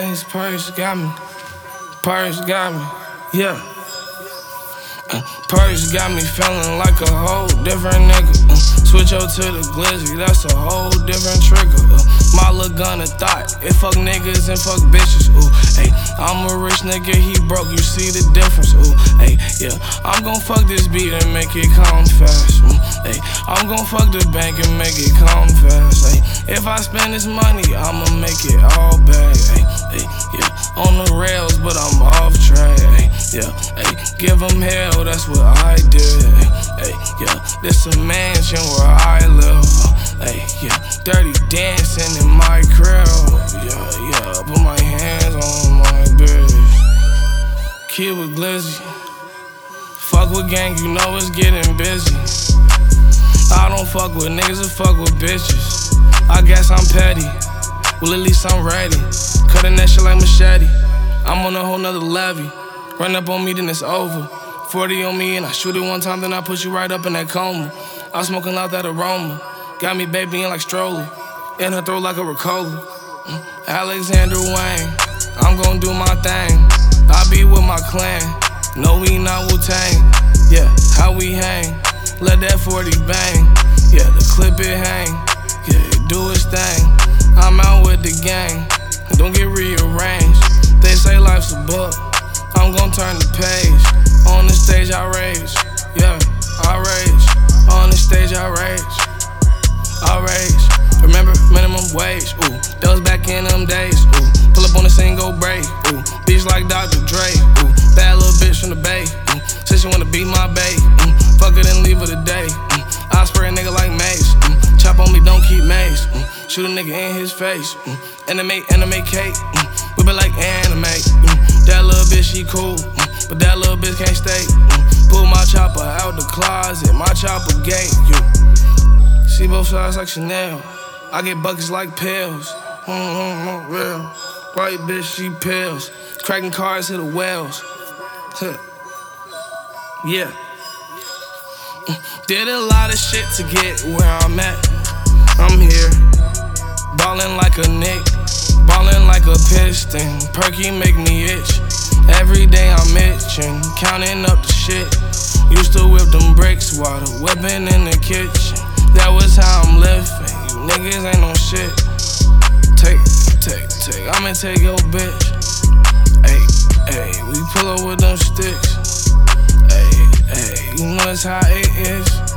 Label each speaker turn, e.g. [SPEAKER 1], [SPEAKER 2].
[SPEAKER 1] His purse got me. Purse got me. Yeah. Purse got me feeling like a whole different nigga. Switch up to the glizzy, that's a whole different trigger. My little gun a thought, it fuck niggas and fuck bitches. Ooh, hey, I'm a rich nigga, he broke, you see the difference. Ooh, hey, yeah, I'm gon' fuck this beat and make it come fast. Hey, I'm gon' fuck the bank and make it come fast. Hey, if I spend this money, I'ma make it all back. Hey, yeah, on the rails, but I'm off track. Hey, yeah, hey, give them hell, that's what I did. Hey, yeah, this a mansion where I live. Hey, yeah, dirty dancing in my crib. Yeah, put my hands on my bitch. Kid with glizzy. Fuck with gang, you know it's getting busy. I don't fuck with niggas, I fuck with bitches. I guess I'm petty, well at least I'm ready. Cutting that shit like machete. I'm on a whole nother levy. Run up on me, then it's over. 40 on me and I shoot it one time, then I put you right up in that coma. I'm smoking out that aroma. Got me babying like stroller. In her throat like a Ricola. Alexander Wayne, I'm gon' do my thing. I be with my clan. No, we not Wu-Tang. Yeah, how we hang. Let that 40 bang. Yeah, the clip it hang. Yeah, it do its thing. I'm out with the gang. Don't get rearranged. They say life's a book. I'm gon' turn the page. On the stage I rage. Yeah, I rage. On the stage I rage. I rage. Remember minimum wage. Ooh, that was back in them days. Ooh, pull up on the scene, go break. Ooh, bitch like Dr. Dre. Ooh, bad little bitch from the Bay. Said she wanna be my bae. Fuck it and leave her today. I spray a nigga like Mace. Chop on me, don't keep Mace. Shoot a nigga in his face. Anime cake. Whip it like anime. That little bitch, she cool. But that little bitch can't stay. Pull my chopper out the closet. My chopper gay. You see both sides like Chanel. I get buckets like pills. Real. White bitch, she pills. Cracking cars, hit the wells. Yeah. Did a lot of shit to get where I'm at. I'm here. Ballin' like a Nick. Ballin' like a piston. Perky make me itch. Every day I'm itching. Counting up the shit. Used to whip them bricks while the whipping in the kitchen. That was how I'm living. You niggas ain't no shit. Take. I'ma take your bitch. Ayy, we pull up with them sticks. Ayy, you know it's how it is.